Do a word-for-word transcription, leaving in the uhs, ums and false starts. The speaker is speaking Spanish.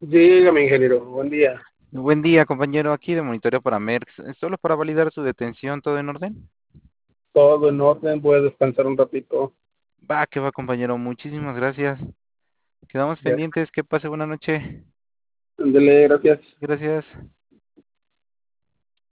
Dígame, ingeniero, buen día. Buen día, compañero. Aquí de monitoreo para Merx. Solo para validar su detención, ¿todo en orden? Todo en orden, voy a descansar un ratito. Va, que va, compañero. Muchísimas gracias. Quedamos Ya, pendientes. Que pase buena noche. ándele, gracias. Gracias.